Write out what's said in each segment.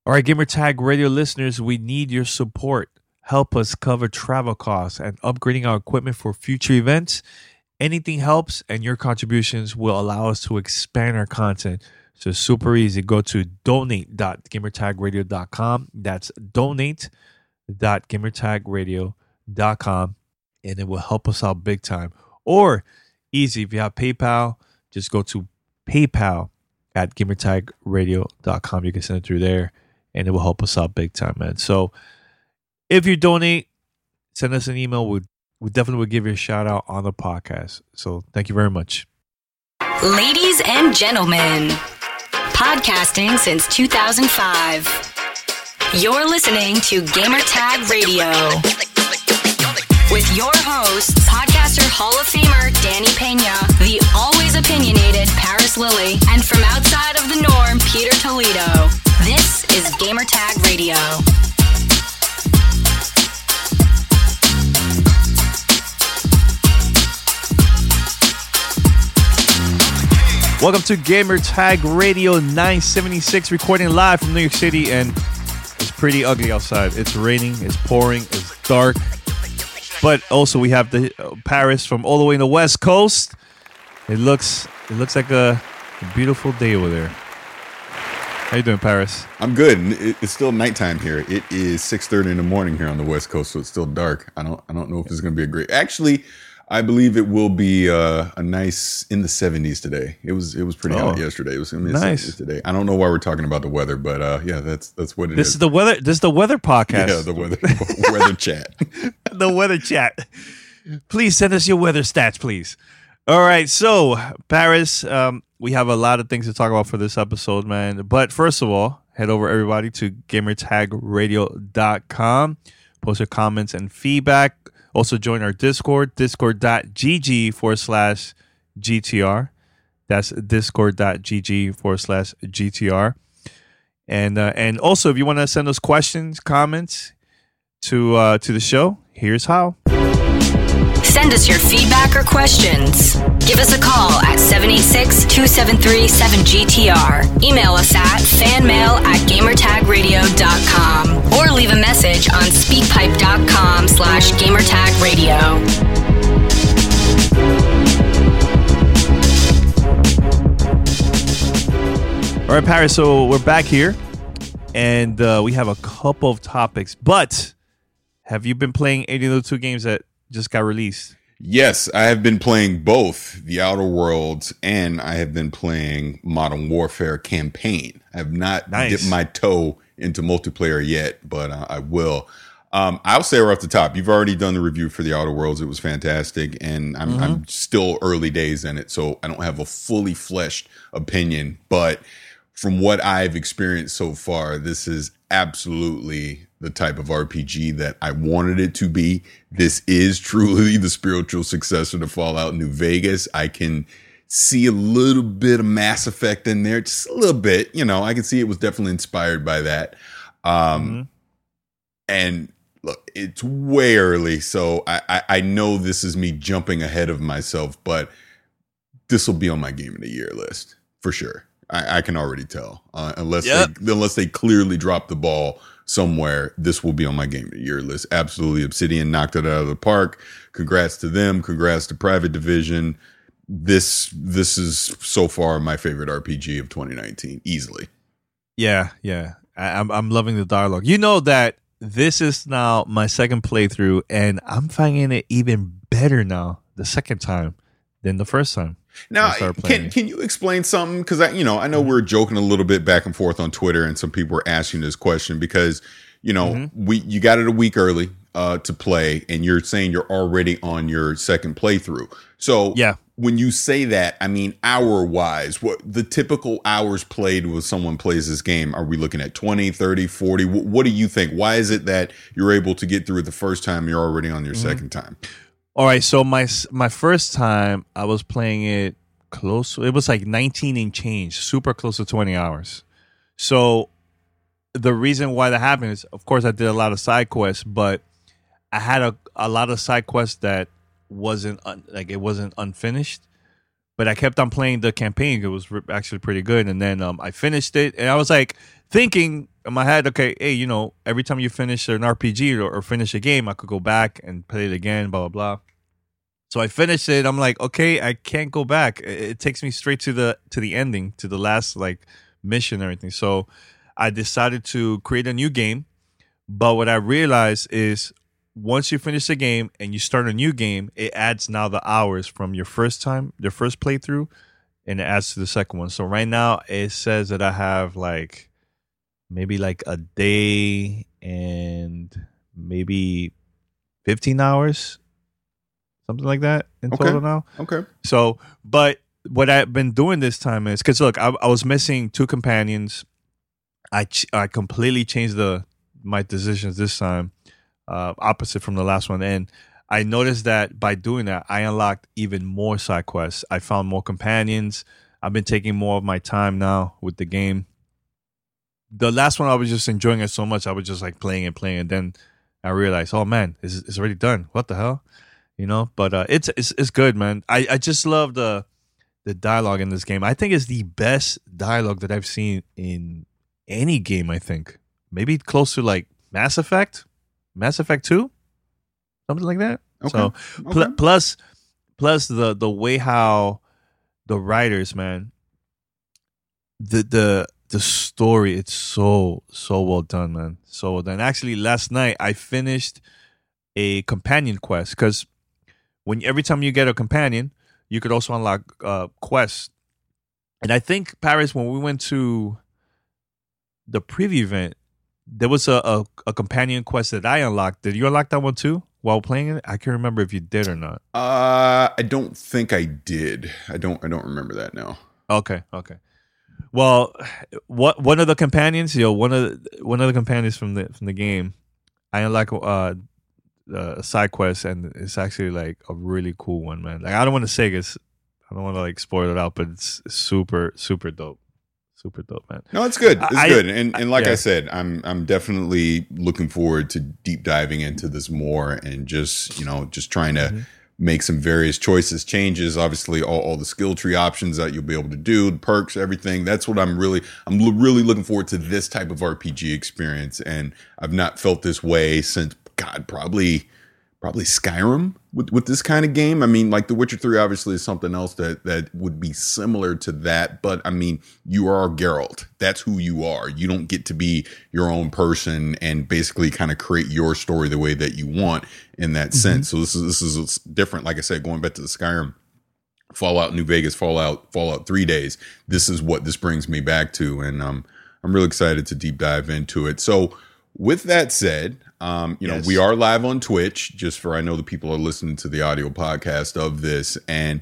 All right, Gamertag Radio listeners, we need your support. Help us cover travel costs and upgrading our equipment for future events. Anything helps, and your contributions will allow us to expand our content. So it's super easy. Go to donate.gamertagradio.com. That's donate.gamertagradio.com, and it will help us out big time. Or easy, if you have PayPal, just go to PayPal@gamertagradio.com. You can send it through there, and it will help us out big time, man. So if you donate, send us an email. We definitely will give you a shout out on the podcast. So thank you very much. Ladies and gentlemen, podcasting since 2005. You're listening to Gamertag Radio with your host, podcaster Hall of Famer Danny Pena, the always opinionated Paris Lilly, and from outside of the norm, Peter Toledo. This is Gamertag Radio. Welcome to Gamertag Radio 976, recording live from New York City, and it's pretty ugly outside. It's raining, it's pouring, it's dark, but also we have the Paris from all the way in the West Coast. It looks like a beautiful day over there. How you doing, Paris? I'm good. It's still nighttime here. It is 6:30 in the morning here on the West Coast, so it's still dark. I don't know if it's going to be a great. Actually, I believe it will be a nice in the 70s today. It was pretty hot yesterday. It was going to be nice today. I don't know why we're talking about the weather, but yeah, that's what it is. This is the weather. This is the weather podcast. Yeah, the weather chat. The weather chat. Please send us your weather stats, please. All right, so Paris, we have a lot of things to talk about for this episode, man. But first of all, head over everybody to gamertagradio.com. Post your comments and feedback. Also join our Discord, discord.gg/GTR. That's discord.gg/GTR. And also, if you want to send us questions, comments to the show, here's how. Send us your feedback or questions. Give us a call at 786-273-7GTR. Email us at fanmail@gamertagradio.com or leave a message on speakpipe.com/gamertagradio. All right, Paris, so we're back here, and we have a couple of topics, but have you been playing any of the two games that just got released? Yes, I have been playing both The Outer Worlds and I have been playing Modern Warfare Campaign. I have not dipped my toe into multiplayer yet, but I will. I'll say right off the top, you've already done the review for The Outer Worlds. It was fantastic, and I'm still early days in it, so I don't have a fully fleshed opinion. But from what I've experienced so far, this is absolutely the type of RPG that I wanted it to be. This is truly the spiritual successor to Fallout New Vegas. I can see a little bit of Mass Effect in there, just a little bit. You know, I can see it was definitely inspired by that. And look, it's way early, so I know this is me jumping ahead of myself, but this will be on my Game of the Year list for sure. I can already tell. Unless they clearly drop the ball somewhere, this will be on my Game of the Year list. Absolutely. Obsidian knocked it out of the park. Congrats to them. Congrats to Private Division. This is so far my favorite RPG of 2019, easily. Yeah. I'm loving the dialogue. You know that this is now my second playthrough, and I'm finding it even better now the second time than the first time. Now, can you explain something? Because I know we're joking a little bit back and forth on Twitter, and some people were asking this question because you got it a week early to play, and you're saying you're already on your second playthrough. So when you say that, I mean hour wise, what the typical hours played when someone plays this game? Are we looking at 20, 30, 40? What do you think? Why is it that you're able to get through it the first time, you're already on your second time? All right, so my first time I was playing it close. It was like 19 and change, super close to 20 hours. So the reason why that happened is, of course, I did a lot of side quests, but I had a lot of side quests that wasn't unfinished. But I kept on playing the campaign. It was actually pretty good. And then I finished it. And I was like thinking in my head, okay, hey, you know, every time you finish an RPG or finish a game, I could go back and play it again, blah, blah, blah. So I finished it. I'm like, okay, I can't go back. It takes me straight to the ending, to the last like mission and everything. So I decided to create a new game. But what I realized is once you finish the game and you start a new game, it adds now the hours from your first playthrough, and it adds to the second one. So right now it says that I have like maybe like a day and maybe 15 hours, something like that in total now. Okay. So, but what I've been doing this time is, because look, I was missing 2 companions. I completely changed my decisions this time. Opposite from the last one, and I noticed that by doing that, I unlocked even more side quests. I found more companions. I've been taking more of my time now with the game. The last one, I was just enjoying it so much. I was just like playing, and then I realized, oh man, it's already done. What the hell, you know? But it's good, man. I just love the dialogue in this game. I think it's the best dialogue that I've seen in any game. I think maybe close to like Mass Effect 2, something like that. Okay. So plus the way how the writers, man, the story, it's so well done, man, so well done. Actually, last night I finished a companion quest, because every time you get a companion, you could also unlock quests. And I think, Paris, when we went to the preview event, there was a companion quest that I unlocked. Did you unlock that one too while playing it? I can't remember if you did or not. I don't think I did. I don't remember that now. Okay. Well, one of the companions, one of the companions from the game, I unlocked a side quest, and it's actually like a really cool one, man. Like, I don't want to say this, I don't want to like spoil it out, but it's super dope. Super dope, man. No, it's good. It's good. And like I said, I'm definitely looking forward to deep diving into this more, and just trying to make some various choices, changes, obviously all the skill tree options that you'll be able to do, the perks, everything. That's what I'm really looking forward to, this type of RPG experience. And I've not felt this way since, God, probably Skyrim with this kind of game. I mean, like The Witcher 3 obviously is something else that would be similar to that. But I mean, you are Geralt. That's who you are. You don't get to be your own person and basically kind of create your story the way that you want in that sense. So this is different. Like I said, going back to the Skyrim, Fallout New Vegas, Fallout 3 days. This is what this brings me back to. And I'm really excited to deep dive into it. So with that said, yes, we are live on Twitch, just for, I know the people are listening to the audio podcast of this. And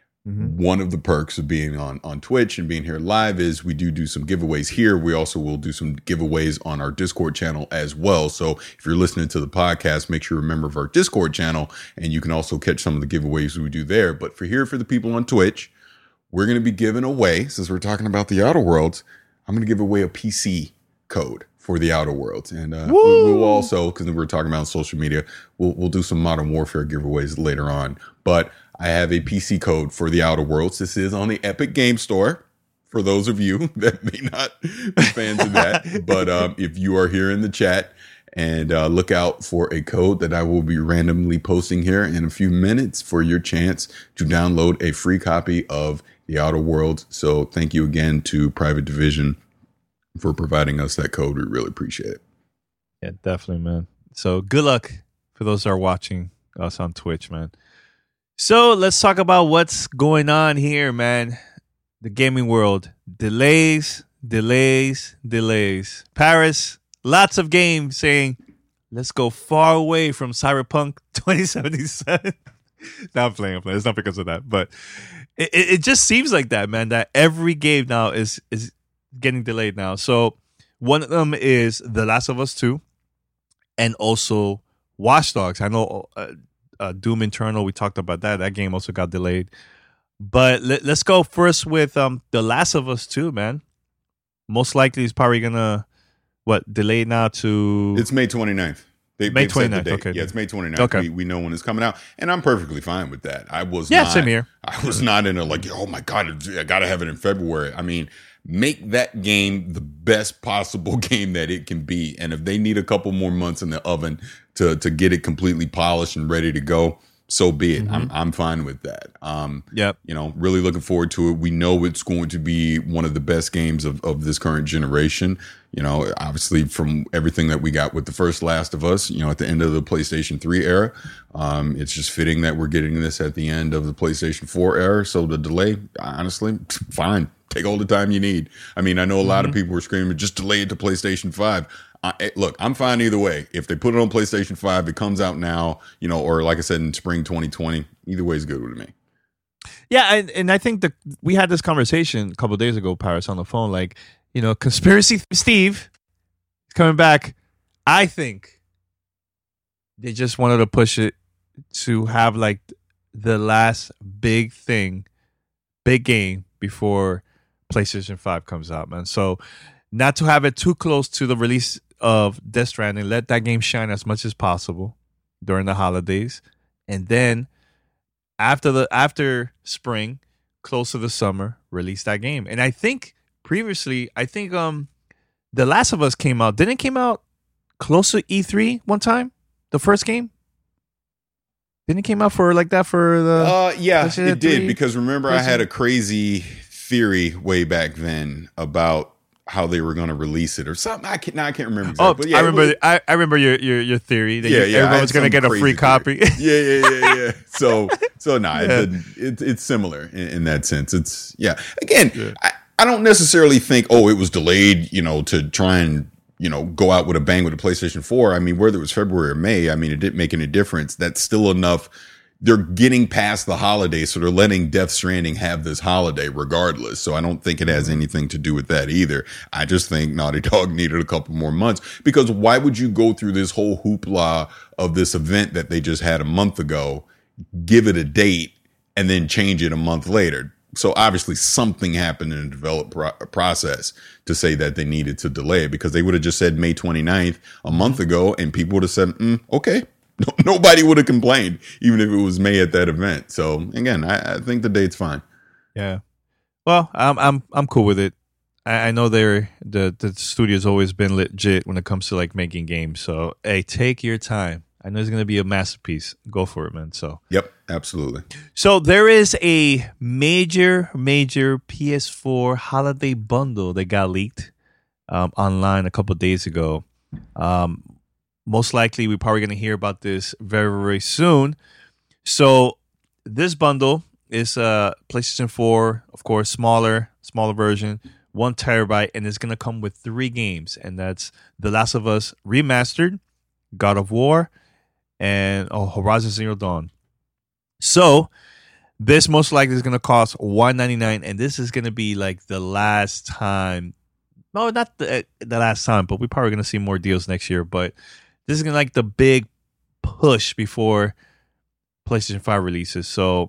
one of the perks of being on Twitch and being here live is we do some giveaways here. We also will do some giveaways on our Discord channel as well. So if you're listening to the podcast, make sure you're a member of our Discord channel, and you can also catch some of the giveaways we do there. But for the people on Twitch, we're going to be giving away, since we're talking about the Outer Worlds, I'm going to give away a PC code for the Outer Worlds. And we'll also, because we're talking about social media, we'll do some Modern Warfare giveaways later on. But I have a PC code for the Outer Worlds. This is on the Epic Game Store, for those of you that may not be fans of that. But if you are here in the chat, and look out for a code that I will be randomly posting here in a few minutes for your chance to download a free copy of the Outer Worlds. So thank you again to Private Division for providing us that code. We really appreciate it. Yeah, definitely, man. So good luck for those that are watching us on Twitch, man. So let's talk about what's going on here, man. The gaming world. Delays. Paris, lots of games saying, let's go far away from Cyberpunk 2077. No, I'm playing. It's not because of that. But it just seems like that, man, that every game now is getting delayed now. So one of them is The Last of Us 2, and also Watch Dogs. I know Doom Eternal, we talked about that. That game also got delayed. But let's go first with The Last of Us 2, man. Most likely it's probably going to, delay now to... It's May 29th. May 29th. Okay. Yeah, it's May 29th. Okay. We know when it's coming out, and I'm perfectly fine with that. Same here. I was not in a like, oh my God, I got to have it in February. I mean, make that game the best possible game that it can be. And if they need a couple more months in the oven to get it completely polished and ready to go, so be it. I'm fine with that. Really looking forward to it. We know it's going to be one of the best games of this current generation. Obviously from everything that we got with the first Last of Us, at the end of the PlayStation 3 era, it's just fitting that we're getting this at the end of the PlayStation 4 era. So the delay, honestly, fine. Take all the time you need. I mean, I know a lot of people were screaming, just delay it to PlayStation 5. Look, I'm fine either way. If they put it on PlayStation 5, it comes out now, or like I said, in spring 2020, either way is good with me. Yeah, and I think we had this conversation a couple of days ago, Paris, on the phone. Like, Conspiracy Steve is coming back. I think they just wanted to push it to have like the last big game before PlayStation 5 comes out, man. So not to have it too close to the release of Death Stranding, let that game shine as much as possible during the holidays, and then after spring, close to the summer, release that game. And I think previously, The Last of Us came out close to E3 one time, the first game. Didn't it came out for like that for the? Yeah, it did, because remember I had a crazy theory way back then about how they were going to release it or something. I can't remember exactly. But yeah, I remember your theory that everyone's going to get a free copy. Yeah. So it's similar in that sense. It's again, I don't necessarily think, it was delayed, to try and, go out with a bang with the PlayStation 4. I mean, whether it was February or May, I mean, it didn't make any difference. That's still enough. They're getting past the holiday, so they're letting Death Stranding have this holiday regardless. So I don't think it has anything to do with that either. I just think Naughty Dog needed a couple more months, because why would you go through this whole hoopla of this event that they just had a month ago, give it a date, and then change it a month later? So obviously something happened in the development process to say that they needed to delay it, because they would have just said May 29th a month ago and people would have said, okay. Nobody would have complained, even if it was May at that event. So again, I think the date's fine. Yeah. Well, I'm cool with it. I know the studio's always been legit when it comes to like making games. So hey, take your time. I know it's gonna be a masterpiece. Go for it, man. So yep, absolutely. So there is a major PS4 holiday bundle that got leaked online a couple of days ago. Most likely, we're probably going to hear about this very, very soon. So this bundle is PlayStation 4, of course, smaller version, 1 terabyte, and it's going to come with 3 games, and that's The Last of Us Remastered, God of War, and Horizon Zero Dawn. So this most likely is going to cost $199, and this is going to be like the last time. No, not the last time, but we're probably going to see more deals next year, but this is gonna like the big push before PlayStation 5 releases. So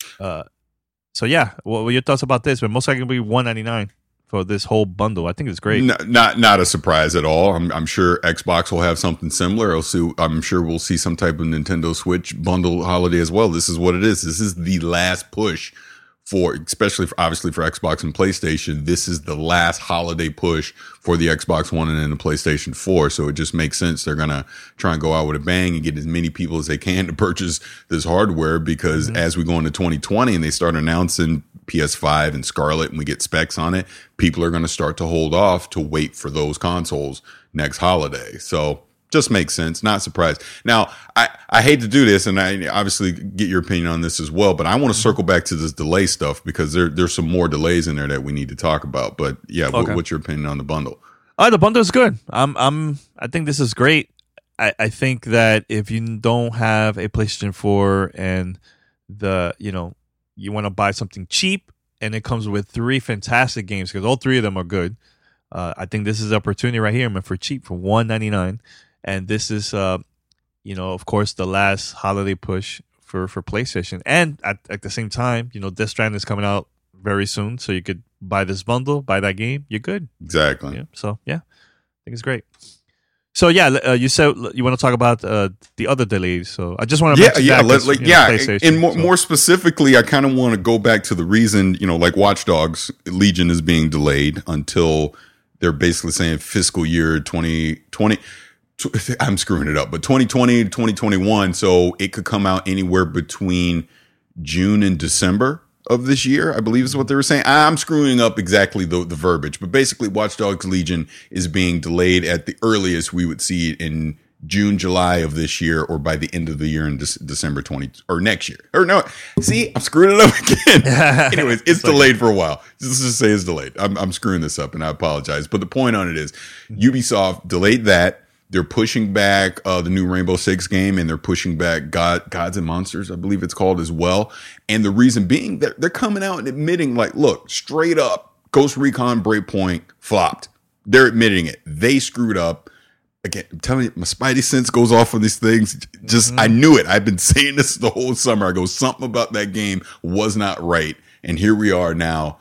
yeah. What were your thoughts about this? But most likely it'll be $199 for this whole bundle. I think it's great. Not a surprise at all. I'm sure Xbox will have something similar. I'm sure we'll see some type of Nintendo Switch bundle holiday as well. This is what it is. This is the last push obviously for Xbox and PlayStation. This is the last holiday push for the Xbox One and then the PlayStation 4. So it just makes sense. They're going to try and go out with a bang and get as many people as they can to purchase this hardware, because as we go into 2020 and they start announcing PS5 and Scarlet and we get specs on it, people are going to start to hold off to wait for those consoles next holiday. So just makes sense. Not surprised. Now, I hate to do this, and I obviously get your opinion on this as well, but I want to circle back to this delay stuff, because there's some more delays in there that we need to talk about. But yeah, okay. What's your opinion on the bundle? The bundle is good. I think this is great. I think that if you don't have a PlayStation 4 and you want to buy something cheap and it comes with 3 fantastic games, because all 3 of them are good, I think this is an opportunity right here, man, for cheap, for $199. And this is, of course, the last holiday push for PlayStation. And at the same time, Death Stranding is coming out very soon. So you could buy this bundle, buy that game. You're good. Exactly. Yeah. So, yeah, I think it's great. So you said you want to talk about the other delays. So I just want to and more specifically, I kind of want to go back to the reason, like Watch Dogs Legion is being delayed until they're basically saying fiscal year 2020. I'm screwing it up, but 2020 to 2021. So it could come out anywhere between June and December of this year, I believe is what they were saying. I'm screwing up exactly the verbiage, but basically Watch Dogs Legion is being delayed at the earliest. We would see it in June, July of this year, or by the end of the year in December 20 or next year. Or no, see, I'm screwing it up again. Anyways, it's delayed for a while. Let's just say it's delayed. I'm screwing this up and I apologize. But the point on it is Ubisoft delayed that. They're pushing back the new Rainbow Six game, and they're pushing back Gods and Monsters, I believe it's called as well. And the reason being that they're coming out and admitting, like, look, straight up, Ghost Recon Breakpoint flopped. They're admitting it. They screwed up. Again, I'm telling you, my spidey sense goes off on these things. I knew it. I've been saying this the whole summer. I go, something about that game was not right. And here we are now.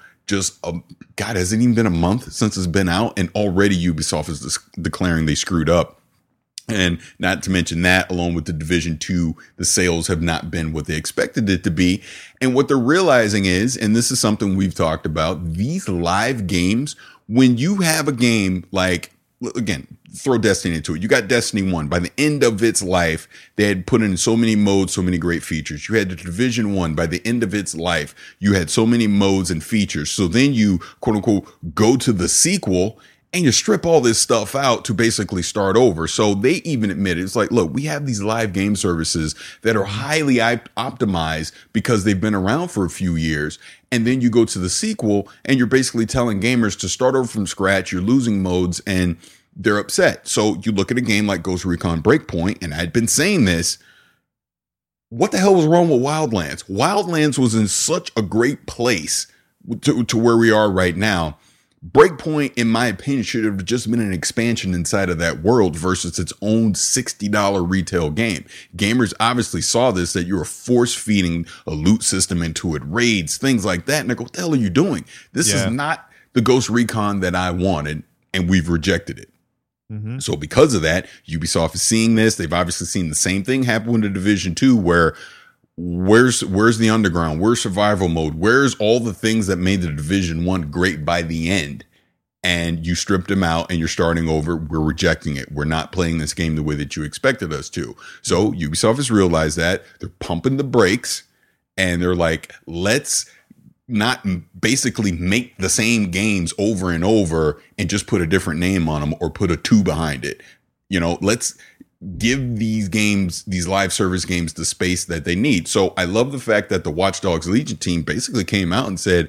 God, has it even been a month since it's been out? And already Ubisoft is declaring they screwed up. And not to mention that, along with the Division 2, the sales have not been what they expected it to be. And what they're realizing is, and this is something we've talked about, these live games, when you have a game like, again, throw Destiny into it. You got Destiny 1. By the end of its life, they had put in so many modes, so many great features. You had the Division 1. By the end of its life, you had so many modes and features. So then you, quote unquote, go to the sequel and you strip all this stuff out to basically start over. So they even admit it's like, look, we have these live game services that are highly optimized because they've been around for a few years. And then you go to the sequel and you're basically telling gamers to start over from scratch. You're losing modes and they're upset. So you look at a game like Ghost Recon Breakpoint, and I'd been saying this. What the hell was wrong with Wildlands? Wildlands was in such a great place to where we are right now. Breakpoint, in my opinion, should have just been an expansion inside of that world versus its own $60 retail game. Gamers obviously saw this, that you were force feeding a loot system into it, raids, things like that. And they go, what the hell are you doing? This is not the Ghost Recon that I wanted, and we've rejected it. Mm-hmm. So because of that, Ubisoft is seeing this. They've obviously seen the same thing happen with the Division 2, where where's the underground? Where's survival mode? Where's all the things that made the Division 1 great by the end? And you stripped them out and you're starting over. We're rejecting it. We're not playing this game the way that you expected us to. So Ubisoft has realized that. They're pumping the brakes and they're like, let's not basically make the same games over and over and just put a different name on them or put a 2 behind it. Let's give these games, these live service games, the space that they need. So I love the fact that the Watch Dogs Legion team basically came out and said,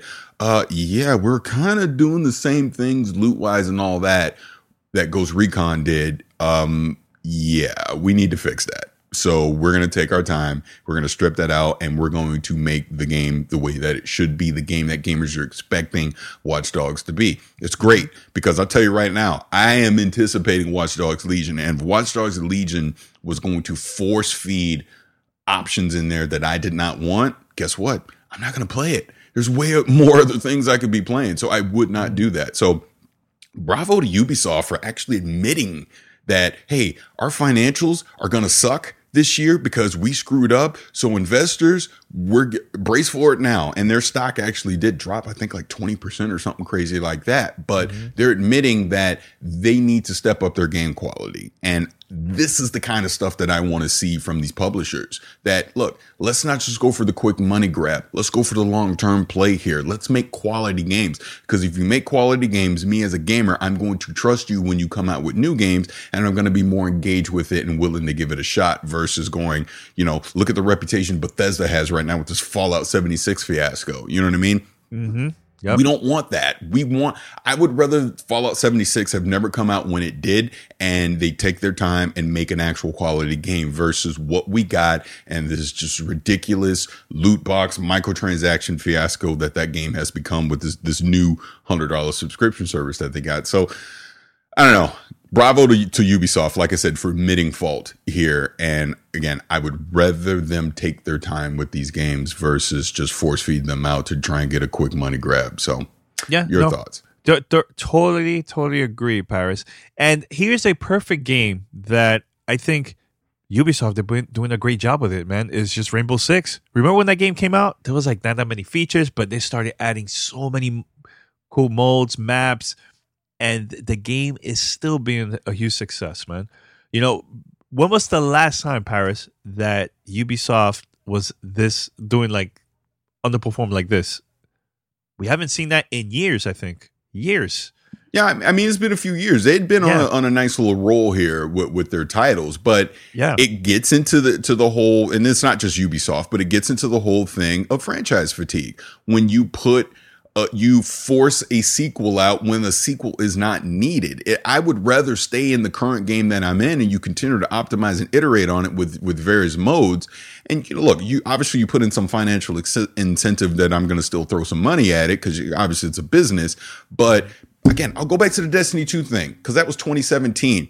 we're kind of doing the same things loot wise and all that Ghost Recon did. We need to fix that. So we're going to take our time. We're going to strip that out and we're going to make the game the way that it should be, the game that gamers are expecting Watch Dogs to be. It's great because I'll tell you right now, I am anticipating Watch Dogs Legion, and if Watch Dogs Legion was going to force feed options in there that I did not want, guess what? I'm not going to play it. There's way more other things I could be playing. So I would not do that. So bravo to Ubisoft for actually admitting that, hey, our financials are going to suck this year because we screwed up. So investors, brace for it now. And their stock actually did drop, I think like 20% or something crazy like that. But they're admitting that they need to step up their game quality. And this is the kind of stuff that I want to see from these publishers. That, look, let's not just go for the quick money grab. Let's go for the long-term play here. Let's make quality games. Because if you make quality games, me as a gamer, I'm going to trust you when you come out with new games, and I'm going to be more engaged with it and willing to give it a shot versus going, look at the reputation Bethesda has right now with this Fallout 76 fiasco. You know what I mean? Mm-hmm. Yep. We don't want that. I would rather Fallout 76 have never come out when it did, and they take their time and make an actual quality game versus what we got. And this is just ridiculous loot box microtransaction fiasco that game has become with this new $100 subscription service that they got. So I don't know. Bravo to Ubisoft, like I said, for admitting fault here. And again, I would rather them take their time with these games versus just force feed them out to try and get a quick money grab. So your thoughts? Totally agree, Paris. And here's a perfect game that I think Ubisoft have been doing a great job with it, man. It's just Rainbow Six. Remember when that game came out? There was like not that many features, but they started adding so many cool modes, maps, and the game is still being a huge success, man. You know, when was the last time, Paris, that Ubisoft was doing like underperformed like this? We haven't seen that in years, I think. Years. Yeah, I mean, it's been a few years. They'd been on a nice little roll here with their titles, but it gets into the whole, and it's not just Ubisoft, but it gets into the whole thing of franchise fatigue. When you you force a sequel out when a sequel is not needed. I would rather stay in the current game that I'm in, and you continue to optimize and iterate on it with various modes. And look, you put in some financial incentive that I'm going to still throw some money at it because obviously it's a business. But again, I'll go back to the Destiny 2 thing because that was 2017.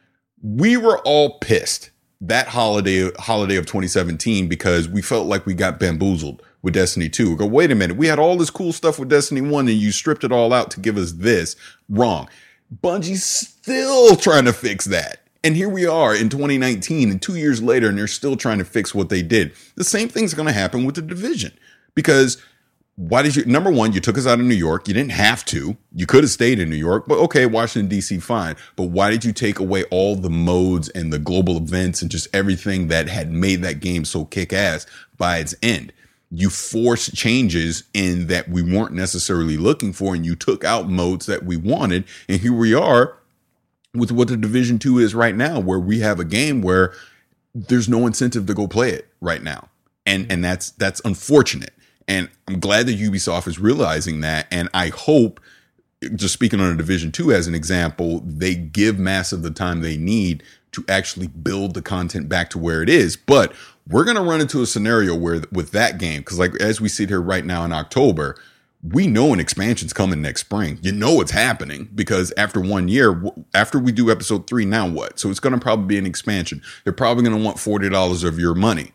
We were all pissed that holiday of 2017 because we felt like we got bamboozled with Destiny 2. We go, wait a minute, we had all this cool stuff with Destiny 1 and you stripped it all out to give us this. Wrong. Bungie's still trying to fix that. And here we are in 2019 and 2 years later, and they're still trying to fix what they did. The same thing's going to happen with The Division because number one, you took us out of New York. You didn't have to. You could have stayed in New York, but okay, Washington, D.C., fine. But why did you take away all the modes and the global events and just everything that had made that game so kick-ass by its end? You forced changes in that we weren't necessarily looking for, and you took out modes that we wanted. And here we are with what the Division 2 is right now, where we have a game where there's no incentive to go play it right now. And that's unfortunate. And I'm glad that Ubisoft is realizing that. And I hope, just speaking on a Division 2 as an example, they give Massive the time they need to actually build the content back to where it is. But we're going to run into a scenario where with that game, because like as we sit here right now in October, we know an expansion's coming next spring. You know it's happening because after 1 year, after we do episode 3, now what? So it's going to probably be an expansion. They're probably going to want $40 of your money.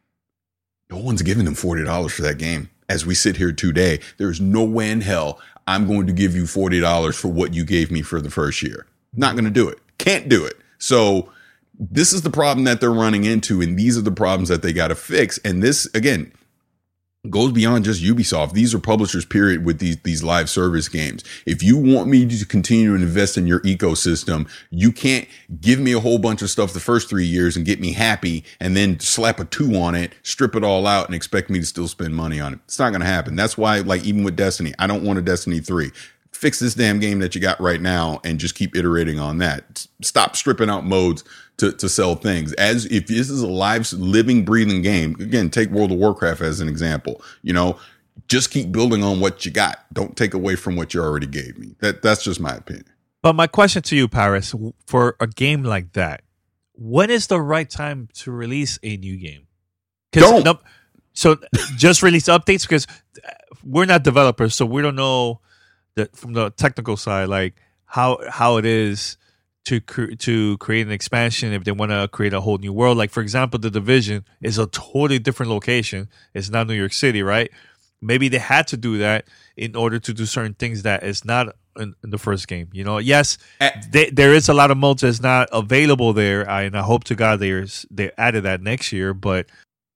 No one's giving them $40 for that game. As we sit here today, there's no way in hell I'm going to give you $40 for what you gave me for the first year. Not going to do it. Can't do it. So this is the problem that they're running into, and these are the problems that they got to fix. And this, again, goes beyond just Ubisoft. These are publishers, period, with these live service games. If you want me to continue to invest in your ecosystem, you can't give me a whole bunch of stuff the first 3 years and get me happy and then slap a 2 on it, strip it all out and expect me to still spend money on it. It's not going to happen. That's why, like, even with Destiny, I don't want a Destiny 3. Fix this damn game that you got right now and just keep iterating on that. Stop stripping out modes to sell things. As if this is a live, living, breathing game, again, take World of Warcraft as an example. You know, just keep building on what you got. Don't take away from what you already gave me. That's just my opinion. But my question to you, Paris, for a game like that, when is the right time to release a new game? Don't. So just release updates because we're not developers, so we don't know that from the technical side, like how it is to create an expansion if they want to create a whole new world. Like, for example, The Division is a totally different location. It's not New York City, right? Maybe they had to do that in order to do certain things that is not in the first game. You know, yes, there is a lot of modes that's not available there, and I hope to God they added that next year. But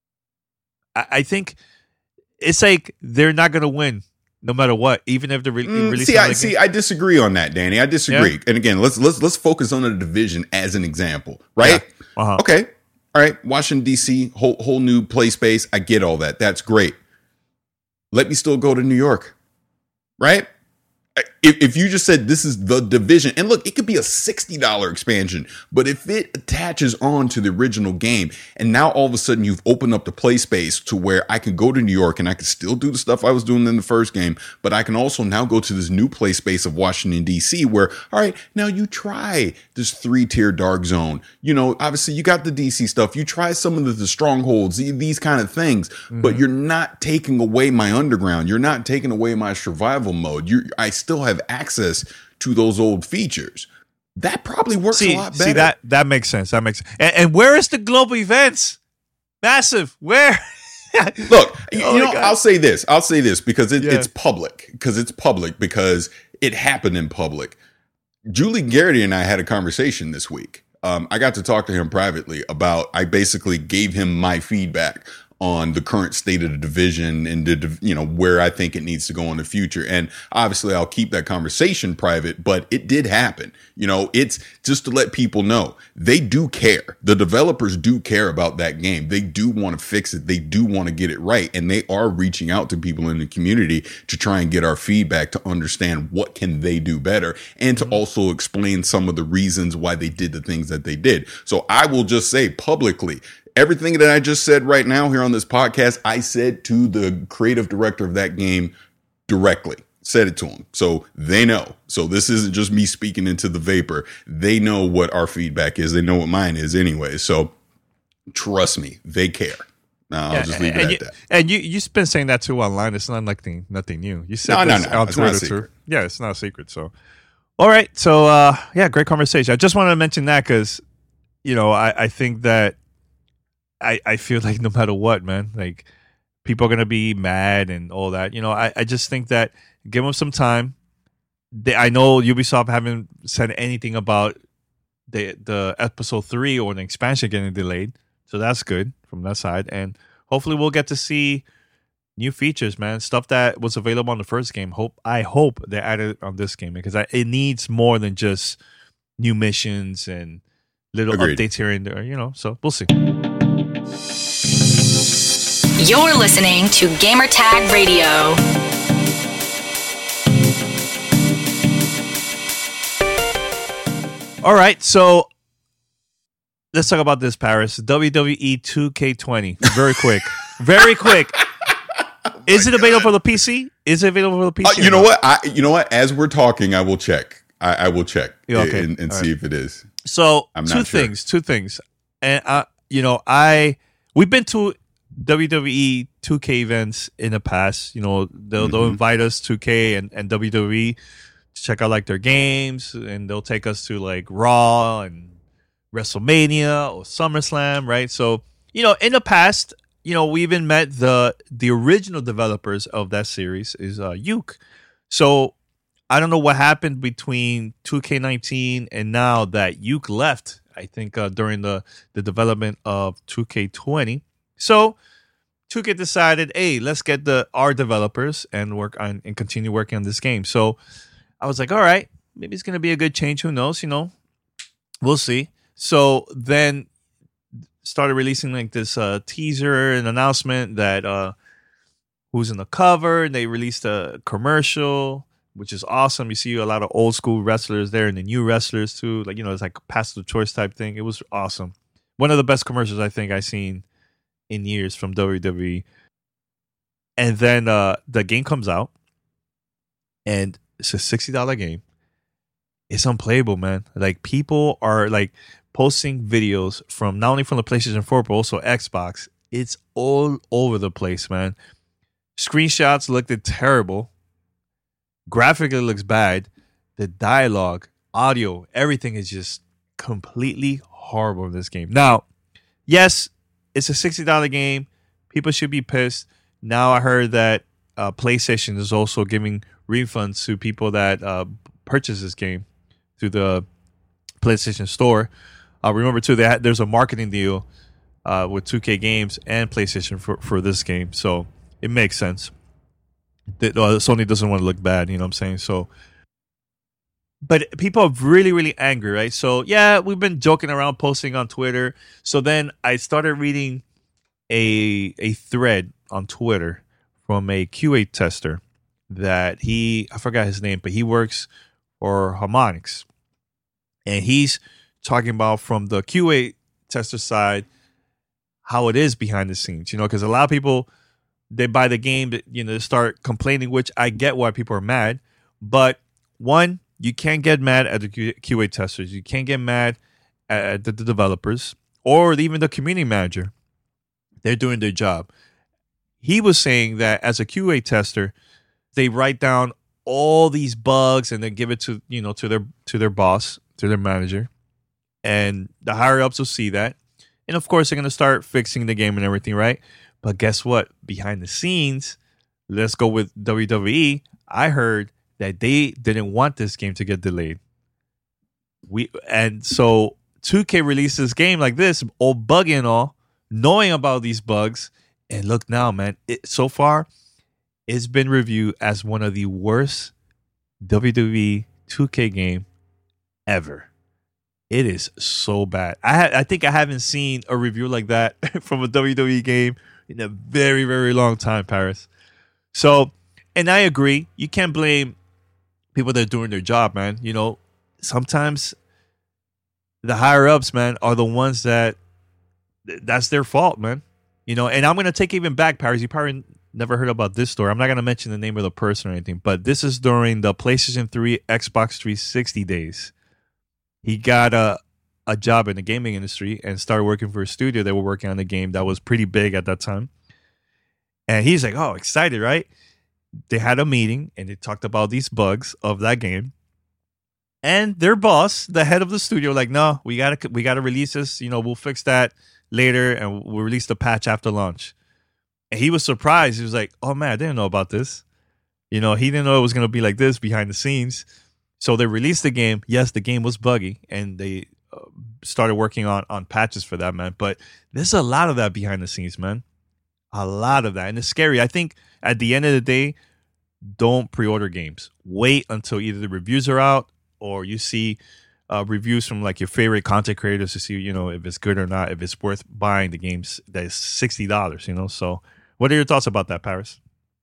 I think it's like they're not going to win no matter what, even if they're releasing. I disagree on that, Danny. I disagree. Yeah? And again, let's focus on the Division as an example, right? Yeah. Uh-huh. Okay, all right. Washington D.C., whole new play space. I get all that. That's great. Let me still go to New York, right? If you just said this is The Division, and look, it could be a $60 expansion, but if it attaches on to the original game, and now all of a sudden you've opened up the play space to where I can go to New York and I can still do the stuff I was doing in the first game, but I can also now go to this new play space of Washington, D.C., where, all right, now you try this 3-tier dark zone. You know, obviously you got the D.C. stuff. You try some of the strongholds, these kind of things, but you're not taking away my underground. You're not taking away my survival mode. I still have access to those old features. That probably works a lot better. See, that makes sense. That makes sense. And where is the global events? Massive. Where? Look, I'll say this because it's public. Because it happened in public. Julie Garrity and I had a conversation this week. I got to talk to him privately about, I basically gave him my feedback on the current state of the division and where I think it needs to go in the future. And obviously I'll keep that conversation private, but it did happen. It's just to let people know they do care. The developers do care about that game. They do want to fix it. They do want to get it right. And they are reaching out to people in the community to try and get our feedback to understand what can they do better and to also explain some of the reasons why they did the things that they did. So I will just say publicly, everything that I just said right now here on this podcast, I said to the creative director of that game directly. Said it to him. So they know. So this isn't just me speaking into the vapor. They know what our feedback is. They know what mine is anyway. So trust me, they care. I'll just leave it at that. And you've been saying that too online. It's not nothing new. You said no, on Twitter too. Yeah, it's not a secret. So, all right. So, great conversation. I just wanted to mention that because, I think that I feel like no matter what, man, like people are going to be mad and all that. I just think that give them some time. I know Ubisoft haven't said anything about the episode 3 or the expansion getting delayed. So that's good from that side. And hopefully we'll get to see new features, man. Stuff that was available on the first game. I hope they added it on this game because it needs more than just new missions and little updates here and there, so we'll see. You're listening to Gamertag Radio. All right, so let's talk about this, Paris. WWE 2K20. Very quick. Very quick. Is it available for the PC? Is it available for the PC? You know what? As we're talking, I will check. I will check and see if it is. So two things. And we've been to WWE 2K events in the past. They'll invite us 2K and WWE to check out like their games, and they'll take us to like Raw and WrestleMania or SummerSlam, right? So in the past, we even met the original developers of that series is Yuke. So I don't know what happened between 2K19 and now that Yuke left. I think during the development of 2K20. So 2K decided, hey, let's get our developers and work on and continue working on this game. So I was like, all right, maybe it's gonna be a good change. Who knows? We'll see. So then started releasing like this teaser and announcement that who's in the cover. And they released a commercial, which is awesome. You see a lot of old school wrestlers there and the new wrestlers too. Like, it's like a pass the choice type thing. It was awesome. One of the best commercials I think I've seen in years from WWE. And then the game comes out and it's a $60 game. It's unplayable, man. Like people are like posting videos from not only from the PlayStation 4, but also Xbox. It's all over the place, man. Screenshots looked terrible. Graphically looks bad. The dialogue, audio, everything is just completely horrible in this game. Now, yes, it's a $60 game. People should be pissed. Now I heard that PlayStation is also giving refunds to people that purchase this game through the PlayStation Store. Remember, too, there's a marketing deal with 2K Games and PlayStation for this game. So it makes sense. Sony doesn't want to look bad, you know what I'm saying? So, but people are really, really angry, right? So, yeah, we've been joking around, posting on Twitter. So then I started reading a thread on Twitter from a QA tester that I forgot his name, but he works for Harmonix. And he's talking about from the QA tester side how it is behind the scenes, because a lot of people, they buy the game, they start complaining, which I get why people are mad. But one, you can't get mad at the QA testers. You can't get mad at the developers or even the community manager. They're doing their job. He was saying that as a QA tester, they write down all these bugs and then give it to their boss, to their manager, and the higher ups will see that, and of course they're gonna start fixing the game and everything, right? But guess what? Behind the scenes, let's go with WWE. I heard that they didn't want this game to get delayed. So 2K released this game like this, all buggy and all, knowing about these bugs. And look now, man. So far, it's been reviewed as one of the worst WWE 2K game ever. It is so bad. I think I haven't seen a review like that from a WWE game in a very, very long time, Paris. So, and I agree. You can't blame people that are doing their job, man. You know, sometimes the higher ups, man, are the ones that's their fault, man. You know, and I'm going to take even back, Paris. You probably never heard about this story. I'm not going to mention the name of the person or anything, but this is during the PlayStation 3, Xbox 360 days. He got a job in the gaming industry and started working for a studio that were working on a game that was pretty big at that time. And he's like, oh, excited, right? They had a meeting and they talked about these bugs of that game. And their boss, the head of the studio, like, no, we gotta release this. You know, we'll fix that later and we'll release the patch after launch. And he was surprised. He was like, oh man, I didn't know about this. You know, he didn't know it was gonna be like this behind the scenes. So they released the game. Yes, the game was buggy, and they started working on patches for that, man. But there's a lot of that behind the scenes, man. A lot of that. And it's scary. I think at the end of the day, don't pre-order games. Wait until either the reviews are out or you see reviews from like your favorite content creators to see, you know, if it's good or not, if it's worth buying the games that is $60, you know. So what are your thoughts about that, Paris?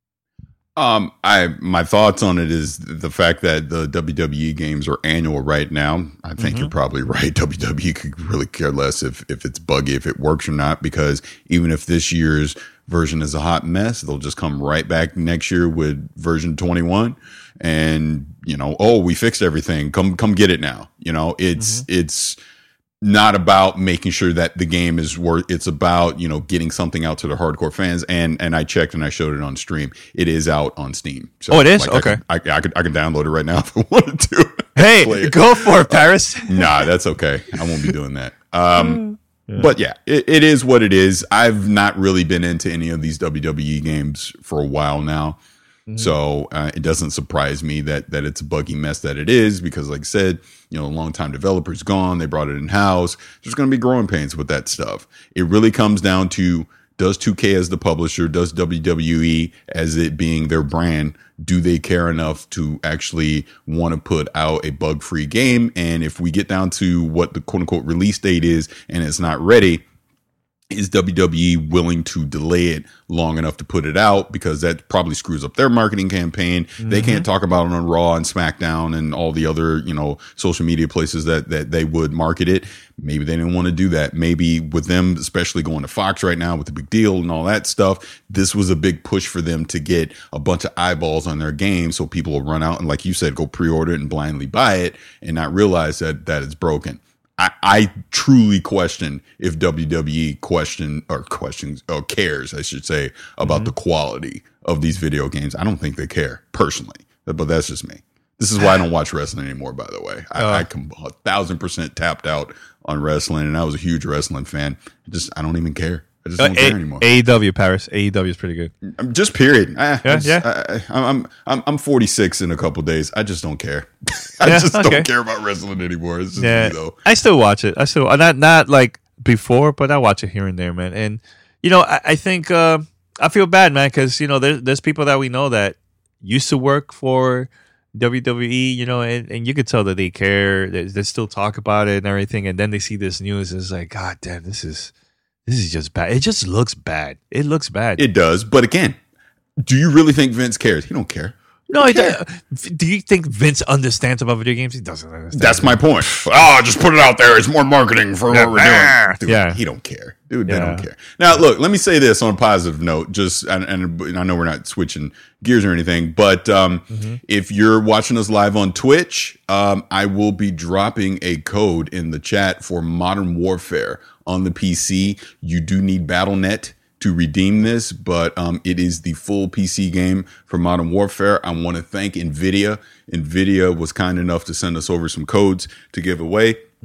My thoughts on it is the fact that the WWE games are annual right now. I think you're probably right. WWE could really care less if it's buggy, if it works or not, because even if this year's version is a hot mess, they'll just come right back next year with version 21 and, you know, oh, we fixed everything. Come get it now. You know, it's not about making sure that the game is worth. It's about, you know, getting something out to the hardcore fans. And I checked and I showed it on stream. It is out on Steam. So, it is? Like, okay. I can download it right now if I wanted to. Hey, go for it, Paris. Nah, that's okay. I won't be doing that. But yeah, it is what it is. I've not really been into any of these WWE games for a while now. So it doesn't surprise me that it's a buggy mess that it is, because like I said, you know, a long-time developer's gone. They brought it in-house. There's going to be growing pains with that stuff. It really comes down to, does 2K as the publisher, does WWE as it being their brand, do they care enough to actually want to put out a bug-free game? And if we get down to what the quote-unquote release date is and it's not ready, is WWE willing to delay it long enough to put it out? Because that probably screws up their marketing campaign. They can't talk about it on Raw and SmackDown and all the other, you know, social media places that they would market it. Maybe they didn't want to do that. Maybe with them, especially going to Fox right now with the big deal and all that stuff, this was a big push for them to get a bunch of eyeballs on their game. So people will run out and, like you said, go pre-order it and blindly buy it and not realize that it's broken. I truly question if WWE cares, I should say, about the quality of these video games. I don't think they care personally, but that's just me. This is why I don't watch wrestling anymore, by the way. I 1,000% tapped out on wrestling, and I was a huge wrestling fan. I don't even care. I just don't care anymore. AEW, Paris. AEW is pretty good. Just period. I'm 46 in a couple of days. I just don't care. I don't care about wrestling anymore. It's just me, though. I still watch it. I still not like before, but I watch it here and there, man. And you know, I think I feel bad, man, because you know there's people that we know that used to work for WWE, you know, and you could tell that they care. They still talk about it and everything, and then they see this news. And it's like, God damn, this is just bad. It just looks bad. It looks bad. It does. But again, do you really think Vince cares? He don't care. No, do you think Vince understands about video games? He doesn't understand. That's my point. Just put it out there. It's more marketing for what we're doing. Dude, he don't care. Dude, they don't care. Now, look, let me say this on a positive note. And I know we're not switching gears or anything, but if you're watching us live on Twitch, I will be dropping a code in the chat for Modern Warfare on the PC. You do need Battle.net to redeem this, but it is the full PC game for Modern Warfare. I want to thank NVIDIA. NVIDIA was kind enough to send us over some codes to give away.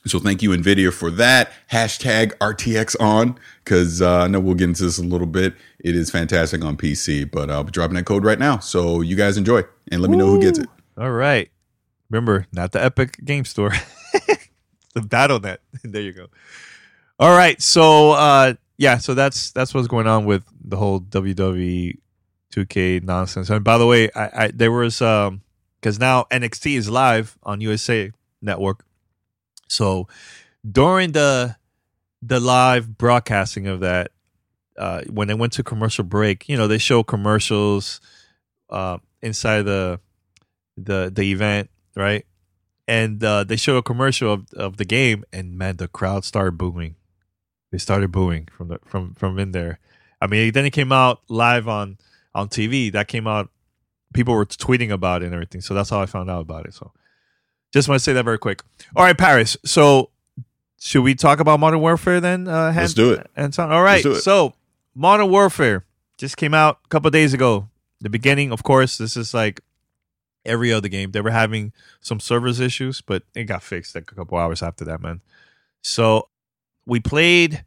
So thank you, NVIDIA, for that. Hashtag RTX on, because I know we'll get into this a little bit. It is fantastic on PC, but I'll be dropping that code right now. So you guys enjoy, and let me know who gets it. All right. Remember, not the Epic Game Store. The Battle.net. There you go. All right. So, so that's what's going on with the whole WWE 2K nonsense. And by the way, I there was, because now NXT is live on USA Network. So during the live broadcasting of that, when they went to commercial break, they show commercials inside the event, right? And they show a commercial of the game, and man, the crowd started booing. They started booing from in there. I mean, then it came out live on TV. That came out. People were tweeting about it and everything. So that's how I found out about it. So. Just want to say that very quick. All right, Paris. So, should we talk about Modern Warfare then? Let's do it. All right. So, Modern Warfare just came out a couple of days ago. The beginning, of course, this is like every other game. They were having some servers issues, but it got fixed like a couple hours after that, man. So, we played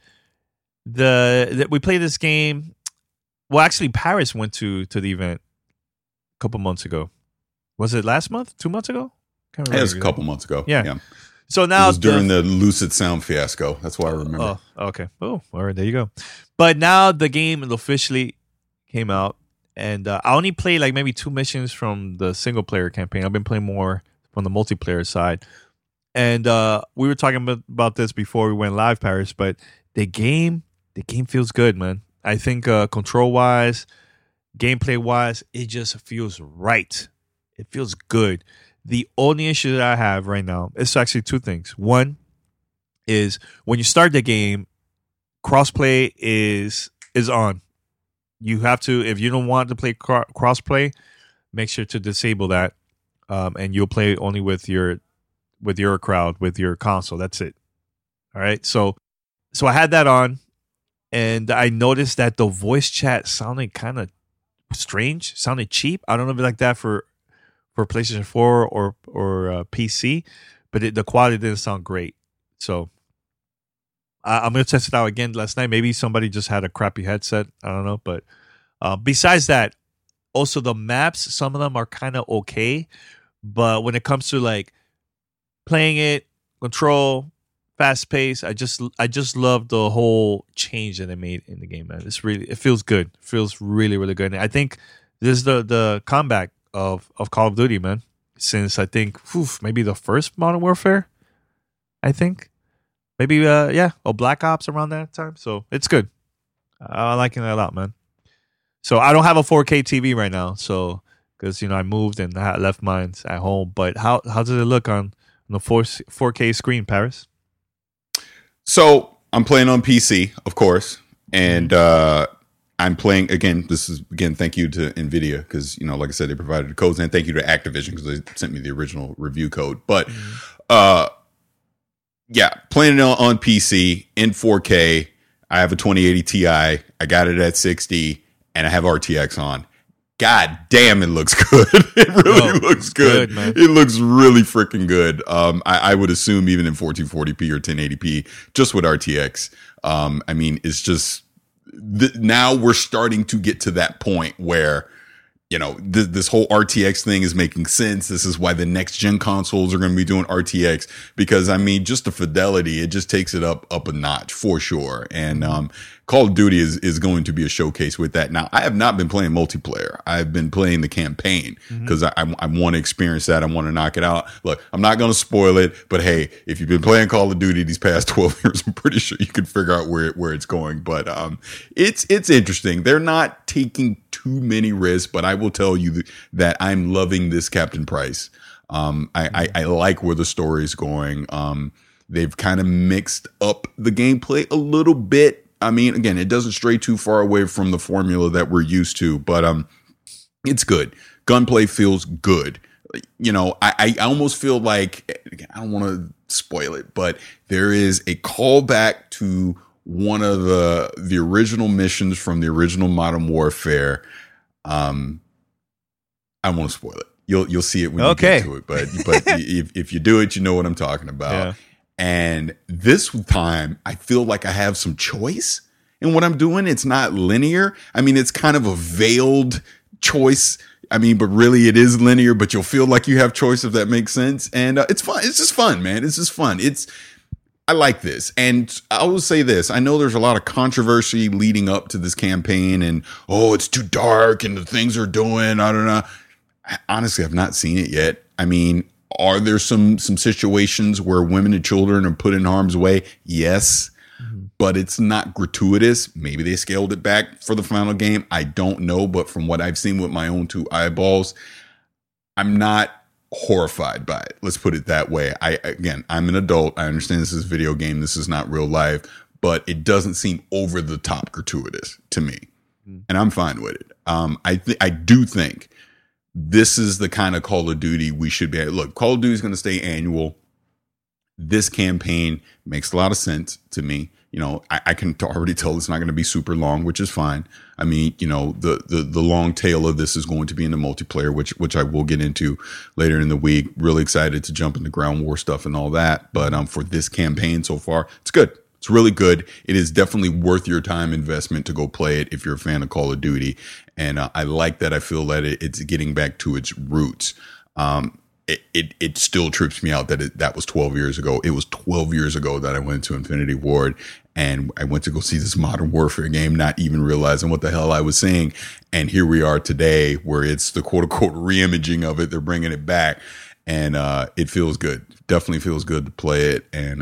this game. Well, actually, Paris went to the event a couple months ago. Was it last month? 2 months ago? It was a couple months ago. Yeah. So now it was during the Lucid Sound fiasco. That's why I remember. Oh, okay. Oh, all right. There you go. But now the game officially came out, and I only played like maybe 2 missions from the single player campaign. I've been playing more from the multiplayer side, and we were talking about this before we went live, Paris. But the game feels good, man. I think control wise, gameplay wise, it just feels right. It feels good. The only issue that I have right now is actually 2 things. One is when you start the game, crossplay is on. You have to, if you don't want to play crossplay, make sure to disable that, and you'll play only with your crowd, with your console. That's it. All right. So I had that on, and I noticed that the voice chat sounded kind of strange, sounded cheap. I don't know if it's like that for PlayStation 4 or PC, but the quality didn't sound great. So I'm going to test it out again last night. Maybe somebody just had a crappy headset. I don't know. But besides that, also the maps, some of them are kind of okay. But when it comes to like playing it, control, fast pace, I just love the whole change that they made in the game, man. It feels good. It feels really, really good. And I think this is the comeback of Call of Duty, man, since I think maybe the first Modern Warfare, I think maybe Black Ops around that time. So it's good. I like it a lot, man. So I don't have a 4K TV right now, so because I moved and I left mine at home. But how does it look on the 4K screen, Paris? So I'm playing on PC, of course, and I'm playing again. Thank you to NVIDIA because like I said, they provided the codes, and thank you to Activision because they sent me the original review code. But playing it on PC in 4K. I have a 2080 Ti. I got it at 60, and I have RTX on. God damn, it looks good. It really looks good. Man. It looks really freaking good. I would assume even in 1440p or 1080p, just with RTX. I mean, it's just. Now we're starting to get to that point where, this whole RTX thing is making sense. This is why the next gen consoles are going to be doing RTX because, I mean, just the fidelity, it just takes it up a notch for sure. And Call of Duty is going to be a showcase with that. Now, I have not been playing multiplayer. I've been playing the campaign because I want to experience that. I want to knock it out. Look, I'm not going to spoil it, but hey, if you've been playing Call of Duty these past 12 years, I'm pretty sure you can figure out where it's going. But it's interesting. They're not taking too many risks, but I will tell you that I'm loving this Captain Price. I like where the story is going. They've kind of mixed up the gameplay a little bit. I mean, again, it doesn't stray too far away from the formula that we're used to, but it's good. Gunplay feels good. I almost feel like, I don't want to spoil it, but there is a callback to one of the original missions from the original Modern Warfare. I don't want to spoil it. You'll see it when you get to it, but if you do it, you know what I'm talking about. Yeah. And this time, I feel like I have some choice in what I'm doing. It's not linear. I mean, it's kind of a veiled choice. I mean, but really it is linear, but you'll feel like you have choice, if that makes sense. And it's fun. It's just fun, man. It's just fun. I like this. And I will say this. I know there's a lot of controversy leading up to this campaign and, it's too dark and the things they're doing. I don't know. Honestly, I've not seen it yet. I mean, are there some situations where women and children are put in harm's way? Yes. But it's not gratuitous. Maybe they scaled it back for the final game. I don't know. But from what I've seen with my own two eyeballs, I'm not horrified by it. Let's put it that way. I'm an adult. I understand this is a video game. This is not real life. But it doesn't seem over the top gratuitous to me. And I'm fine with it. I do think this is the kind of Call of Duty we should be. Look, Call of Duty is going to stay annual. This campaign makes a lot of sense to me. You know, I can already tell it's not going to be super long, which is fine. I mean, you know, the long tail of this is going to be in the multiplayer, which I will get into later in the week. Really excited to jump into ground war stuff and all that. But for this campaign so far, it's good. It's really good. It is definitely worth your time investment to go play it if you're a fan of Call of Duty. And I like that. I feel that it's getting back to its roots. It still trips me out that that was 12 years ago. It was 12 years ago that I went to Infinity Ward and I went to go see this Modern Warfare game, not even realizing what the hell I was seeing. And here we are today where it's the quote unquote reimaging of it. They're bringing it back and it feels good. Definitely feels good to play it. And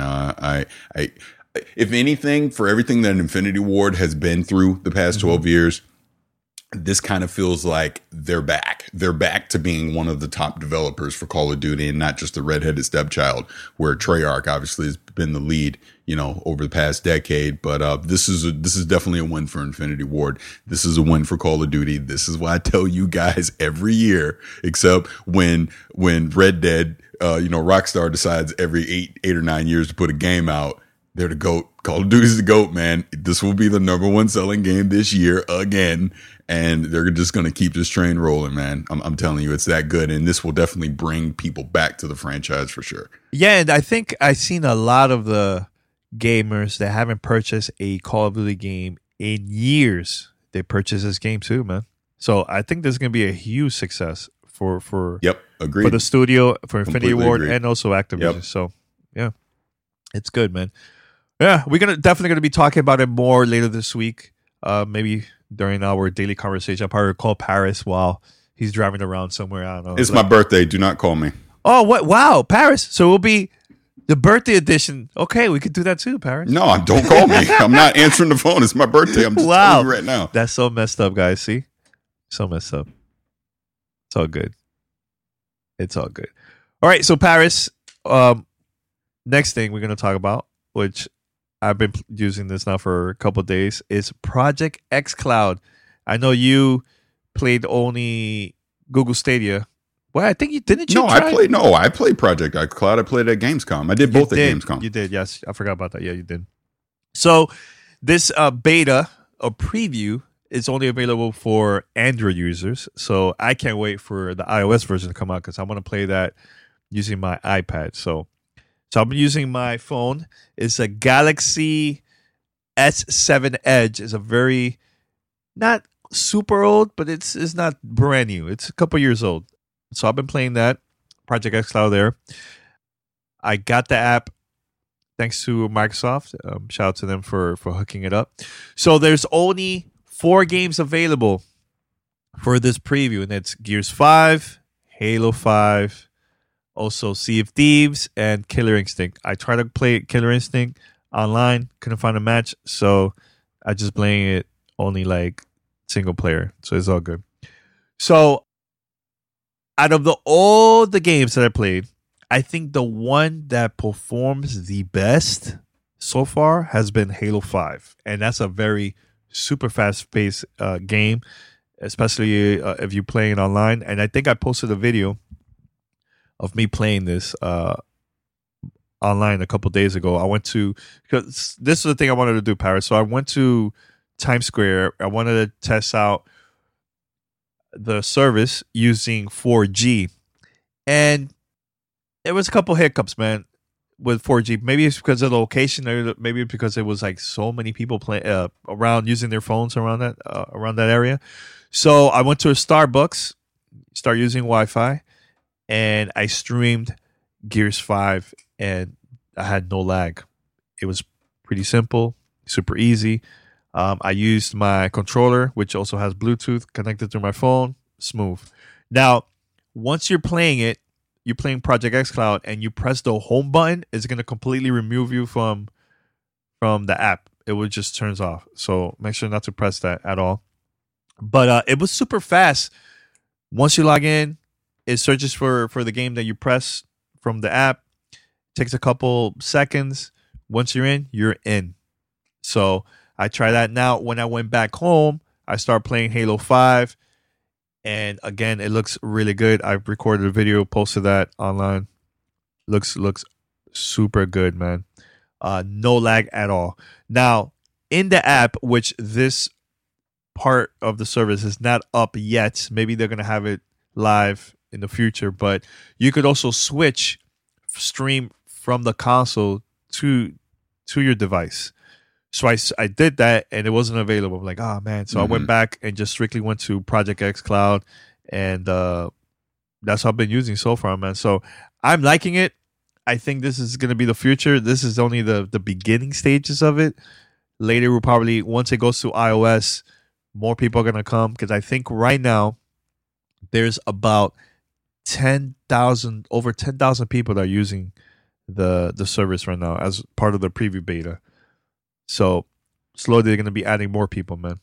if anything, for everything that Infinity Ward has been through the past 12 years, this kind of feels like they're back. They're back to being one of the top developers for Call of Duty and not just the redheaded stepchild, where Treyarch obviously has been the lead, you know, over the past decade. But this is definitely a win for Infinity Ward. This is a win for Call of Duty. This is why I tell you guys every year, except when Red Dead, Rockstar decides every 8 or 9 years to put a game out. They're the GOAT. Call of Duty's the GOAT, man. This will be the number one selling game this year again. And they're just going to keep this train rolling, man. I'm telling you, it's that good. And this will definitely bring people back to the franchise for sure. Yeah, and I think I've seen a lot of the gamers that haven't purchased a Call of Duty game in years. They purchased this game too, man. So I think this is going to be a huge success for agreed. For the studio, for Infinity Completely Ward, agreed. and also Activision. Yep. So, yeah, it's good, man. Yeah, we're definitely going to be talking about it more later this week. Maybe during our daily conversation. I'll probably call Paris while he's driving around somewhere. I don't know. It's my birthday. Do not call me. Oh, what? Wow, Paris. So it will be the birthday edition. Okay, we could do that too, Paris. No, don't call me. I'm not answering the phone. It's my birthday. I'm just telling you right now. That's so messed up, guys. See? So messed up. It's all good. It's all good. All right, so Paris, next thing we're going to talk about, which I've been using this now for a couple of days, is Project xCloud. I know you played only Google Stadia. Well, I think you didn't. I played Project xCloud. I played at Gamescom. I did both at Gamescom. You did, yes. I forgot about that. Yeah, you did. So this beta or preview is only available for Android users. So I can't wait for the iOS version to come out because I want to play that using my iPad. So I'm using my phone. It's a Galaxy S7 Edge. It's a very, not super old, but it's not brand new. It's a couple years old. So I've been playing that, Project xCloud there. I got the app thanks to Microsoft. Shout out to them for hooking it up. So there's only 4 games available for this preview, and it's Gears 5, Halo 5, also Sea of Thieves, and Killer Instinct. I tried to play Killer Instinct online, couldn't find a match, so I just playing it only like single player. So it's all good. So out of all the games that I played, I think the one that performs the best so far has been Halo 5. And that's a very super fast-paced game, especially if you're playing it online. And I think I posted a video of me playing this online a couple days ago. I went to, because this is the thing I wanted to do, Paris. So I went to Times Square. I wanted to test out the service using 4G. And there was a couple hiccups, man. with 4G. Maybe it's because of the location, or maybe it's because it was like so many people playing around using their phones around that area. So I went to a Starbucks, start using Wi-Fi, and I streamed Gears 5, and I had no lag. It was pretty simple, super easy. I used my controller, which also has Bluetooth connected to my phone. Smooth. Now, once you're playing Project xCloud, and you press the home button, it's going to completely remove you from the app. It will just turns off. So make sure not to press that at all. But it was super fast. Once you log in, it searches for the game that you press from the app. Takes a couple seconds. Once you're in, you're in. So I try that now. When I went back home, I started playing Halo 5. And again, it looks really good. I've recorded a video, posted that online. Looks super good, man. No lag at all. Now, in the app, which this part of the service is not up yet. Maybe they're going to have it live in the future. But you could also stream from the console to your device. So I did that, and it wasn't available. I'm like, oh, man. So I went back and just strictly went to Project xCloud, and that's what I've been using so far, man. So I'm liking it. I think this is going to be the future. This is only the beginning stages of it. Later, we'll probably, once it goes to iOS, more people are going to come, because I think right now there's about over 10,000 people that are using the service right now as part of the preview beta. So slowly they're going to be adding more people, man.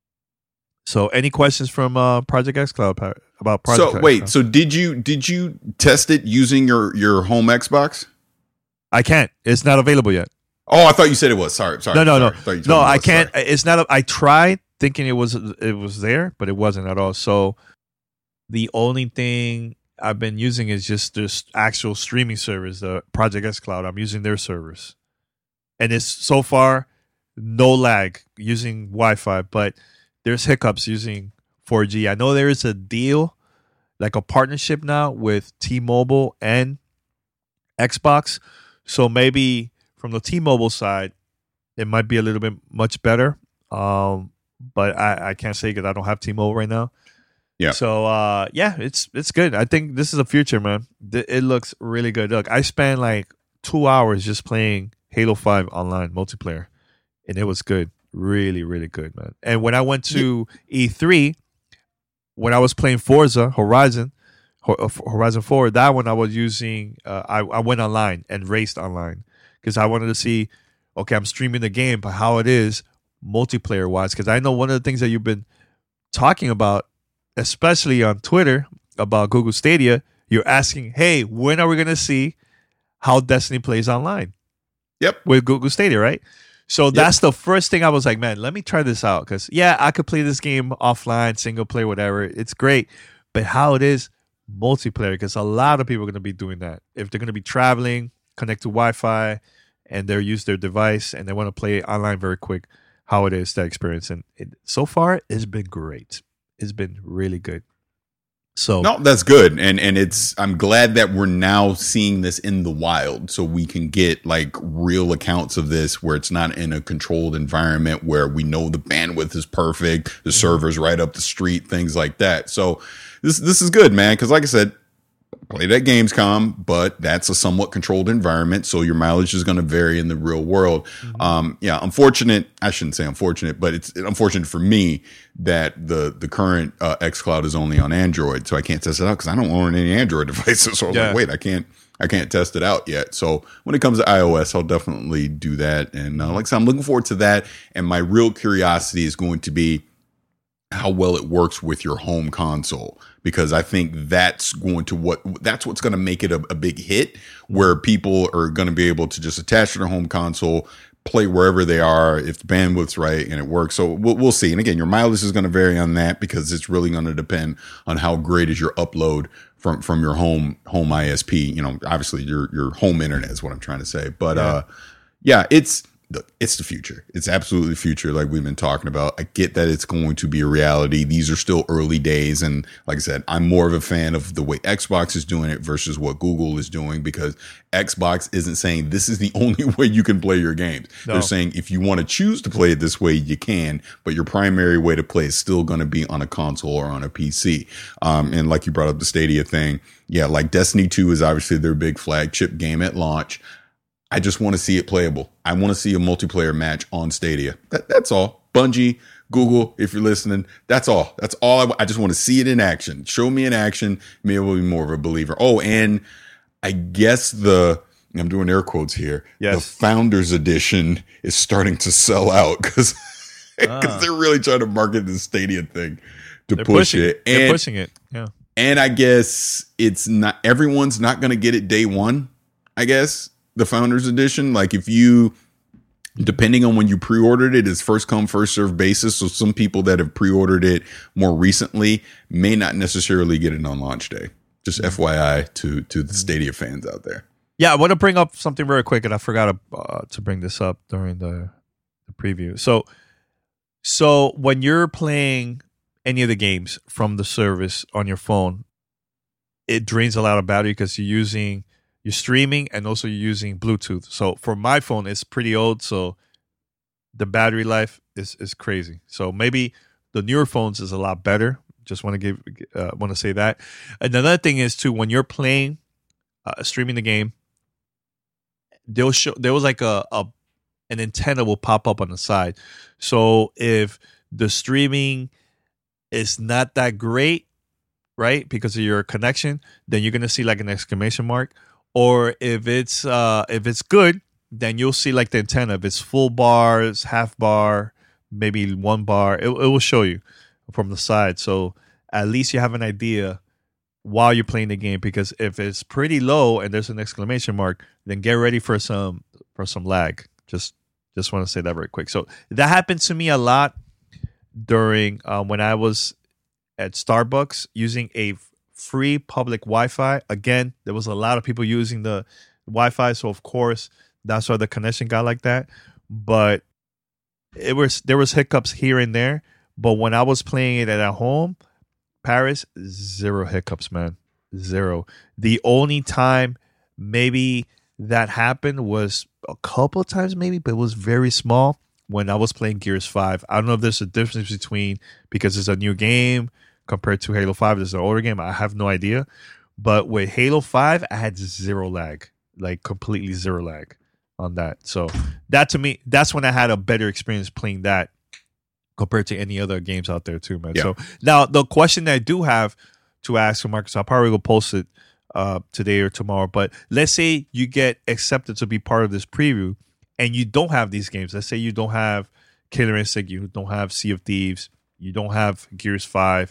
So any questions from Project xCloud about Project So wait, xCloud? so did you test it using your home Xbox? I can't. It's not available yet. Oh, I thought you said it was. Sorry. No, I can't. It's not. I tried thinking it was there, but it wasn't at all. So the only thing I've been using is just this actual streaming service, the Project xCloud. I'm using their servers. And it's so far no lag using Wi-Fi, but there's hiccups using 4G. I know there is a deal, like a partnership now with T-Mobile and Xbox. So maybe from the T-Mobile side, it might be a little bit much better. But I can't say because I don't have T-Mobile right now. Yeah. So it's good. I think this is the future, man. It looks really good. Look, I spent like 2 hours just playing Halo 5 online multiplayer, and it was good. Really, really good, man. And when I went to E3, when I was playing Forza Horizon 4, that one I was using, I went online and raced online because I wanted to see, okay, I'm streaming the game, but how it is multiplayer-wise. Because I know one of the things that you've been talking about, especially on Twitter, about Google Stadia, you're asking, hey, when are we going to see how Destiny plays online? Yep. With Google Stadia, right? So that's the first thing I was like, man, let me try this out. Because, I could play this game offline, single player, whatever. It's great. But how it is multiplayer, because a lot of people are going to be doing that. If they're going to be traveling, connect to Wi-Fi, and they use their device, and they want to play online very quick, how it is, that experience. And so far, it's been great. It's been really good. So no, that's good. And I'm glad that we're now seeing this in the wild so we can get like real accounts of this where it's not in a controlled environment where we know the bandwidth is perfect, the server's right up the street, things like that. So this is good, man. Because like I said, played at Gamescom, but that's a somewhat controlled environment. So your mileage is going to vary in the real world. Unfortunate. I shouldn't say unfortunate, but it's unfortunate for me that the current xCloud is only on Android. So I can't test it out because I don't own any Android devices. So I was like, wait, I can't test it out yet. So when it comes to iOS, I'll definitely do that. And like I said, I'm looking forward to that. And my real curiosity is going to be how well it works with your home console, because I think that's what's going to make it a big hit, where people are going to be able to just attach to their home console, play wherever they are if the bandwidth's right and it works. So we'll see. And again, your mileage is going to vary on that because it's really going to depend on how great is your upload from your home ISP. You know, obviously your home internet is what I'm trying to say. But it's the future. It's absolutely the future, like we've been talking about. I get that it's going to be a reality. These are still early days. And like I said, I'm more of a fan of the way Xbox is doing it versus what Google is doing, because Xbox isn't saying this is the only way you can play your games. No. They're saying if you want to choose to play it this way, you can, but your primary way to play is still going to be on a console or on a PC. And like you brought up the Stadia thing. Yeah, like Destiny 2 is obviously their big flagship game at launch. I just want to see it playable. I want to see a multiplayer match on Stadia. That's all. Bungie, Google, if you're listening, that's all. That's all. I just want to see it in action. Show me in action. Maybe I'll be more of a believer. Oh, and I guess I'm doing air quotes here. Yes. The Founders Edition is starting to sell out because they're really trying to market the Stadia thing to push it. They're pushing it. Yeah. And I guess everyone's not going to get it day one, I guess. The Founders Edition, like if you, depending on when you pre-ordered it, it's first come, first served basis. So some people that have pre-ordered it more recently may not necessarily get it on launch day. Just FYI to the Stadia fans out there. Yeah, I want to bring up something very quick, and I forgot to bring this up during the preview. So when you're playing any of the games from the service on your phone, it drains a lot of battery because you're streaming and also you're using Bluetooth. So for my phone, it's pretty old, so the battery life is crazy. So maybe the newer phones is a lot better. Just want to say that. And another thing is too, when you're playing, streaming the game, there was like an antenna will pop up on the side. So if the streaming is not that great, right, because of your connection, then you're gonna see like an exclamation mark. Or if it's good, then you'll see like the antenna. If it's full bars, half bar, maybe 1 bar, it will show you from the side. So at least you have an idea while you're playing the game. Because if it's pretty low and there's an exclamation mark, then get ready for some lag. Just want to say that very quick. So that happened to me a lot during when I was at Starbucks using a free public Wi-Fi. Again, there was a lot of people using the Wi-Fi, so of course that's why the connection got like that. But there was hiccups here and there. But when I was playing it at home, Paris, 0 hiccups, man, 0. The only time maybe that happened was a couple of times, maybe, but it was very small when I was playing Gears 5. I don't know if there's a difference between because it's a new game compared to Halo 5, this is an older game. I have no idea. But with Halo 5, I had 0 lag. Like completely 0 lag on that. So that to me, that's when I had a better experience playing that compared to any other games out there too, man. Yeah. So now the question that I do have to ask for Marcus, I'll probably go post it today or tomorrow. But let's say you get accepted to be part of this preview and you don't have these games. Let's say you don't have Killer Instinct, you don't have Sea of Thieves, you don't have Gears 5.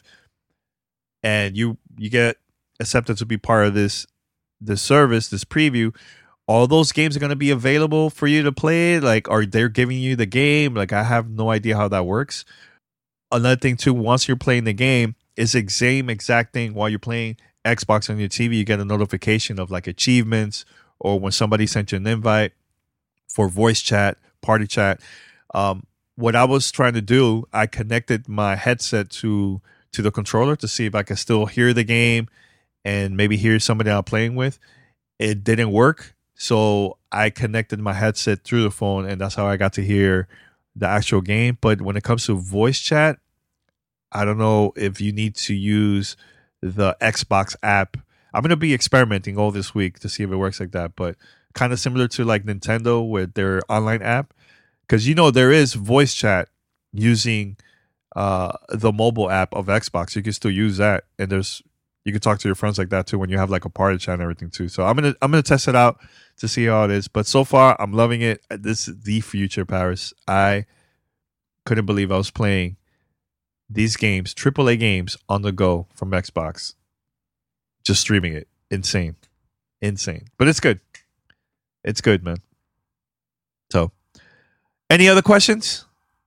And you get accepted to be part of this service, this preview. All those games are going to be available for you to play. Like, are they giving you the game? Like, I have no idea how that works. Another thing too, once you're playing the game, it's the same exact thing while you're playing Xbox on your TV. You get a notification of like achievements, or when somebody sent you an invite for voice chat, party chat. What I was trying to do, I connected my headset to the controller to see if I could still hear the game and maybe hear somebody I'm playing with. It didn't work. So I connected my headset through the phone, and that's how I got to hear the actual game. But when it comes to voice chat, I don't know if you need to use the Xbox app. I'm going to be experimenting all this week to see if it works like that, but kind of similar to like Nintendo with their online app. Because, there is voice chat using the mobile app of Xbox. You can still use that, and you can talk to your friends like that too when you have like a party chat and everything too. So I'm gonna test it out to see how it is. But so far, I'm loving it. This is the future, Paris. I couldn't believe I was playing these games, AAA games, on the go from Xbox, just streaming it. Insane. But it's good. It's good, man. So, any other questions?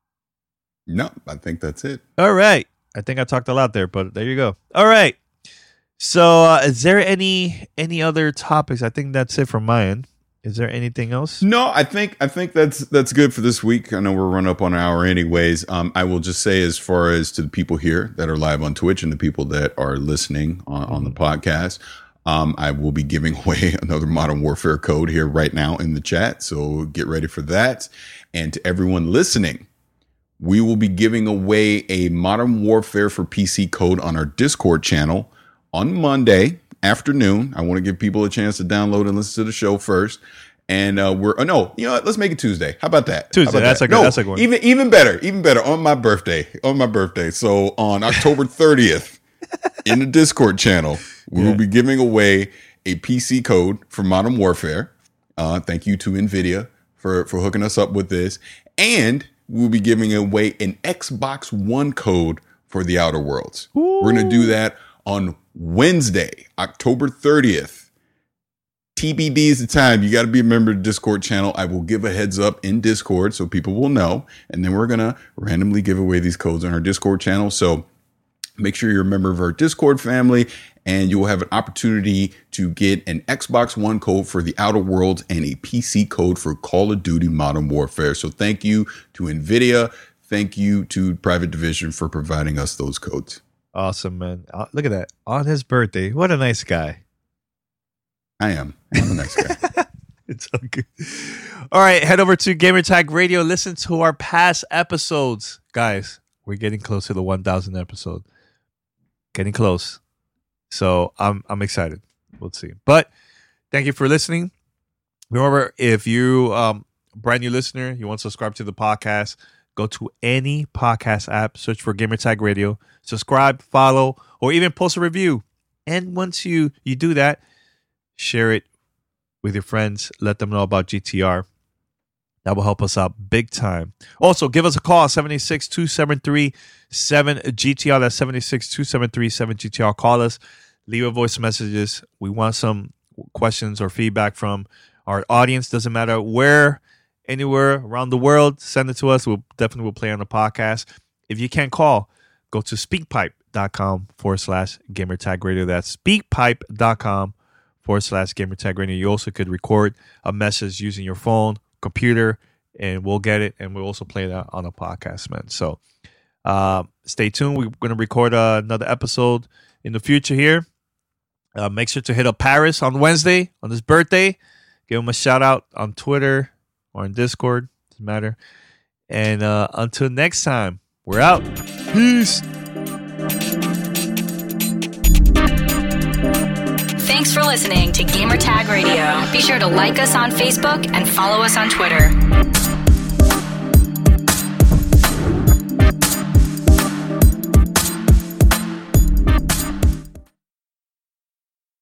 No, I think that's it. All right. I think I talked a lot there, but there you go. All right. So is there any other topics? I think that's it from my end. Is there anything else? No, I think that's good for this week. I know we're running up on an hour anyways. I will just say, as far as to the people here that are live on Twitch and the people that are listening on the podcast, I will be giving away another Modern Warfare code here right now in the chat. So get ready for that. And to everyone listening, we will be giving away a Modern Warfare for PC code on our Discord channel on Monday afternoon. I want to give people a chance to download and listen to the show first. And let's make it Tuesday. How about that? Tuesday. That's a good one. Even better on my birthday. So on October 30th in the Discord channel, we will be giving away a PC code for Modern Warfare. Thank you to NVIDIA for hooking us up with this. And we'll be giving away an Xbox One code for The Outer Worlds. Ooh. We're going to do that on Wednesday, October 30th. TBD is the time. You got to be a member of the Discord channel. I will give a heads up in Discord so people will know. And then we're going to randomly give away these codes on our Discord channel. So make sure you're a member of our Discord family, and you will have an opportunity to get an Xbox One code for The Outer Worlds and a PC code for Call of Duty Modern Warfare. So thank you to NVIDIA. Thank you to Private Division for providing us those codes. Awesome, man. Look at that. On his birthday. What a nice guy. I'm a nice guy. It's so good. All right, head over to Gamertag Radio. Listen to our past episodes. Guys, we're getting close to the 1,000 episode. Getting close. So I'm excited. We'll see. But thank you for listening. Remember, if you brand new listener, you want to subscribe to the podcast, go to any podcast app, search for Gamertag Radio, subscribe, follow, or even post a review. And once you do that, share it with your friends. Let them know about GTR. That will help us out big time. Also, give us a call, 786-273-7GTR. That's 786-273-7GTR. Call us. Leave a voice messages. We want some questions or feedback from our audience. Doesn't matter where, anywhere around the world. Send it to us. We'll definitely play on the podcast. If you can't call, go to speakpipe.com/Gamertag Radio. That's speakpipe.com/Gamertag Radio. You also could record a message using your phone, computer, and we'll get it, and we'll also play that on a podcast, man. So stay tuned. We're going to record another episode in the future here. Make sure to hit up Paris on Wednesday on his birthday. Give him a shout out on Twitter or on Discord. Doesn't matter. And until next time, we're out. Peace. Thanks for listening to Gamertag Radio. Be sure to like us on Facebook and follow us on Twitter.